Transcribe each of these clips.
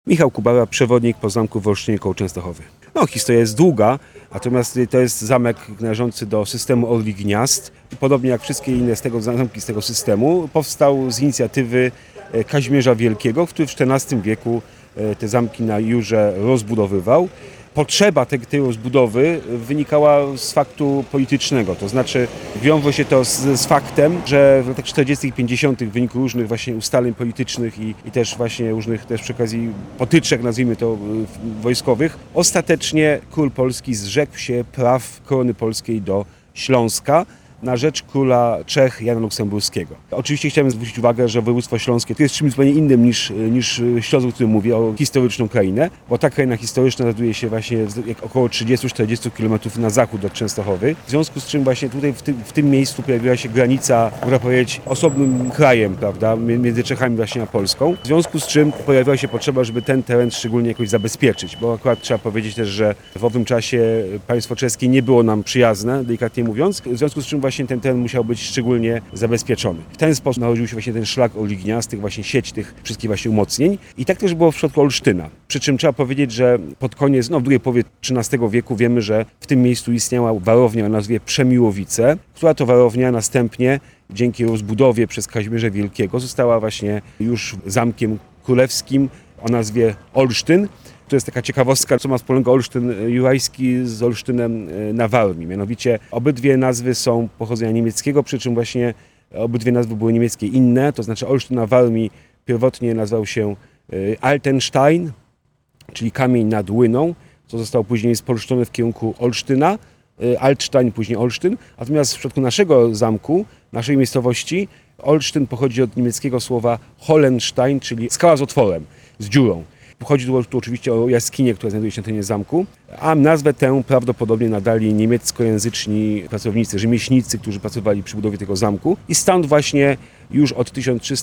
Michał Kubara, przewodnik po zamku w Olsztynie koło Częstochowy. Historia jest długa, natomiast to jest zamek należący do systemu Orlich Gniazd. Podobnie jak wszystkie inne zamki z tego systemu, powstał z inicjatywy Kazimierza Wielkiego, który w XIV wieku te zamki na Jurze rozbudowywał. Potrzeba tej rozbudowy wynikała z faktu politycznego, to znaczy wiąże się to z faktem, że w latach 40. i 50. w wyniku różnych właśnie ustaleń politycznych i też właśnie różnych też przy okazji potyczek, nazwijmy to, wojskowych, ostatecznie król polski zrzekł się praw korony polskiej do Śląska na rzecz króla Czech Jana Luksemburskiego. Oczywiście chciałem zwrócić uwagę, że województwo śląskie to jest czymś zupełnie innym niż Śląsk, o którym mówię, o historyczną krainę, bo ta kraina historyczna znajduje się właśnie około 30-40 km na zachód od Częstochowy. W związku z czym właśnie tutaj w tym miejscu pojawiła się granica, można powiedzieć, osobnym krajem, prawda, między Czechami właśnie a Polską. W związku z czym pojawiła się potrzeba, żeby ten teren szczególnie jakoś zabezpieczyć, bo akurat trzeba powiedzieć też, że w owym czasie państwo czeskie nie było nam przyjazne, delikatnie mówiąc, w związku z czym właśnie ten teren musiał być szczególnie zabezpieczony. W ten sposób narodził się właśnie ten szlak Orlich Gniazd, właśnie sieć tych wszystkich właśnie umocnień. I tak też było w przypadku Olsztyna. Przy czym trzeba powiedzieć, że pod koniec, w drugiej połowie XIII wieku wiemy, że w tym miejscu istniała warownia o nazwie Przemiłowice, która to warownia następnie dzięki rozbudowie przez Kazimierza Wielkiego została właśnie już zamkiem królewskim o nazwie Olsztyn. To jest taka ciekawostka, co ma wspólnego Olsztyn Jurajski z Olsztynem na Warmii. Mianowicie obydwie nazwy są pochodzenia niemieckiego, przy czym właśnie obydwie nazwy były niemieckie inne. To znaczy Olsztyn na Warmii pierwotnie nazywał się Altenstein, czyli kamień nad Łyną, co zostało później spolszczone w kierunku Olsztyna. Altstein, później Olsztyn. Natomiast w przypadku naszego zamku, naszej miejscowości, Olsztyn pochodzi od niemieckiego słowa Hollenstein, czyli skała z otworem, z dziurą. Chodzi tu oczywiście o jaskinię, która znajduje się na terenie zamku, a nazwę tę prawdopodobnie nadali niemieckojęzyczni pracownicy, rzemieślnicy, którzy pracowali przy budowie tego zamku. I stąd właśnie już od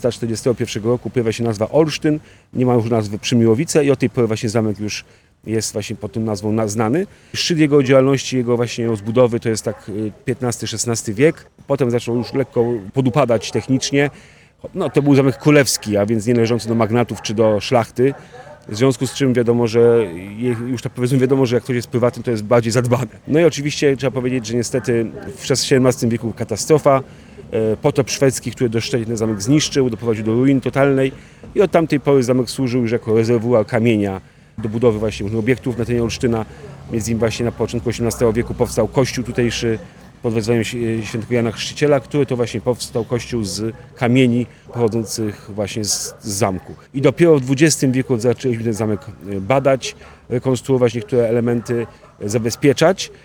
1341 roku pojawia się nazwa Olsztyn, nie ma już nazwy Przemiłowice i od tej pory właśnie zamek już jest właśnie pod tą nazwą znany. Szczyt jego działalności, jego właśnie rozbudowy to jest tak XV-XVI wiek. Potem zaczął już lekko podupadać technicznie. To był zamek królewski, a więc nie należący do magnatów czy do szlachty. W związku z czym wiadomo, że już tak powiedzmy wiadomo, że jak ktoś jest prywatny, to jest bardziej zadbane. I oczywiście trzeba powiedzieć, że niestety w XVII wieku katastrofa, potop szwedzki, który dość ten zamek zniszczył, doprowadził do ruiny totalnej i od tamtej pory zamek służył już jako rezerwuar kamienia do budowy właśnie różnych obiektów na terenie Olsztyna. Między innymi właśnie na początku XVIII wieku powstał kościół tutejszy pod wezwaniem świętego Jana Chrzciciela, który to właśnie powstał kościół z kamieni pochodzących właśnie z zamku. I dopiero w XX wieku zaczęliśmy ten zamek badać, rekonstruować niektóre elementy, zabezpieczać.